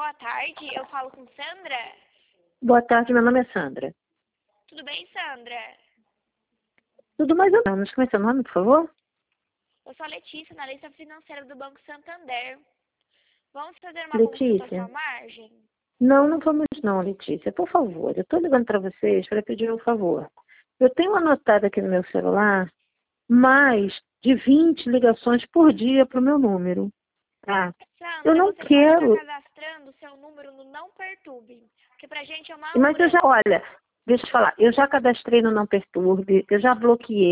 Boa tarde, eu falo com Sandra. Boa tarde, meu nome é Sandra. Tudo bem, Sandra? Tudo mais ou menos. Como é seu nome, por favor? Eu sou a Letícia, analista financeira do Banco Santander. Vamos fazer uma consulta à Letícia? sua margem? Não vamos não, Letícia. Por favor, eu estou ligando para vocês para pedir um favor. Eu tenho anotado aqui no meu celular mais de 20 ligações por dia para o meu número. Tá? Eu Sandra, não você pode estar quero... cadastrando seu número no Não Perturbe, porque pra gente é uma Mas eu já, segurança. olha, deixa eu te falar, eu já cadastrei no Não Perturbe, eu já bloqueei.